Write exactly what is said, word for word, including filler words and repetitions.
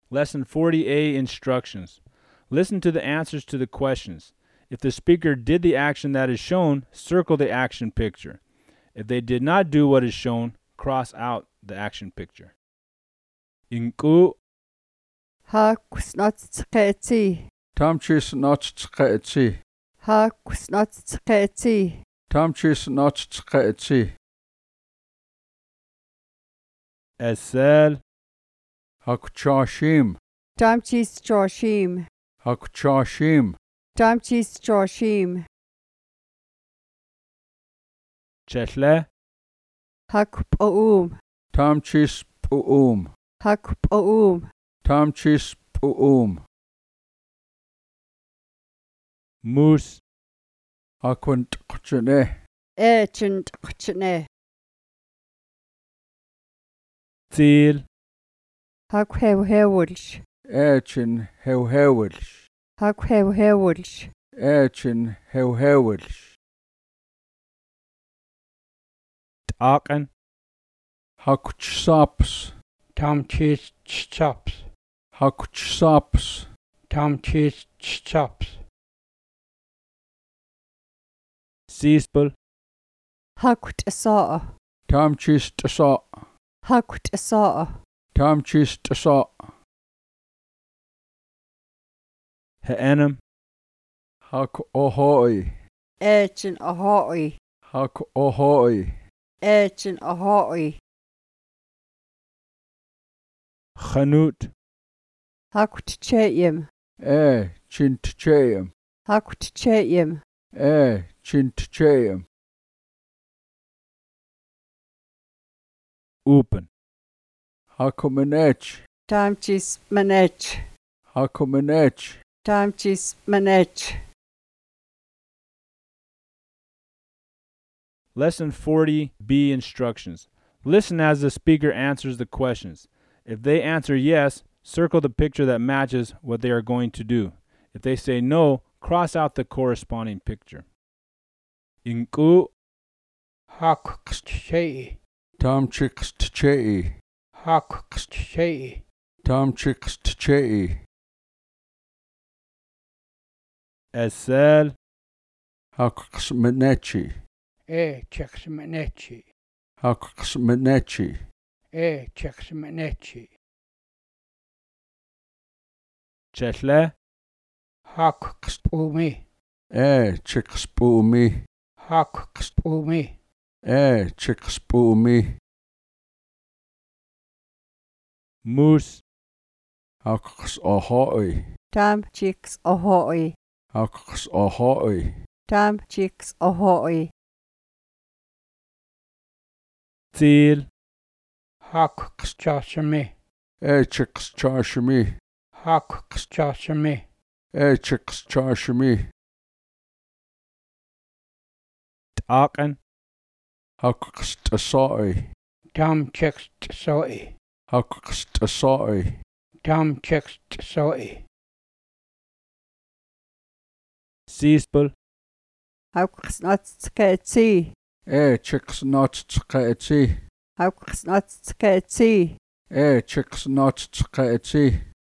Lesson forty A Instructions. Listen to the answers to the questions. If the speaker did the action that is shown, circle the action picture. If they did not do what is shown, cross out the action picture. Inqu Ha kusnatsketi. Tamchis notsketi. Ha kusnatsketi. Tamchis notsketi. Esel Hakchashim. Damchis Joshim. Hakchashim. Damchis Joshim. Chethle Hakpoum. Tamchis puum. Hakpoum. Tamchis puum. Moose Hakwant qchene. Echent Chene. Til Hakhewhewulsh. Echin hewhewilsh. Hakhewhewulsh. Echin hewhewilsh. Taken Hakchsaps. Tamchis chops. Hakchsaps. Tamchis chops. Sispel Hakut Asa. Tamchis tsa. Hakut Asa. Tamchis tsa. Heenem Hak ohoi. Echin Ahoi. Hak ohoi. Echin Ahoi. Chanut Hakut Chayim. E chintchayim. Hakut Chayim. E chintchayim. Open Hakumenech. Damchis Manech. Hakumenech. Damchis Manech. Lesson forty B Instructions. Listen as the speaker answers the questions. If they answer yes, circle the picture that matches what they are going to do. If they say no, cross out the corresponding picture. Inqu Hakchei. Tamchix tchei. Hakchei. Tamchix tchei. Esel Haksmenechi. E chexmenechi. Haksmenechi. E chexmenechi. Chethle Hakspumi. E chixpumi. Hakspumi. E chixpumi. Moose Haks ahoi. Damchix Ahoi. Haks ahoi. Damchix Ahoi. Til Hakchashami. E chixchashmi. Hakchashami. E chixchashmi. Taken Hakstasai. Tamchix soi. Hakstasai. Tamchix soi. Sispel Hakusnatsketi. E chixnotsketi. Hakusnatsketi. E chixnotsketi.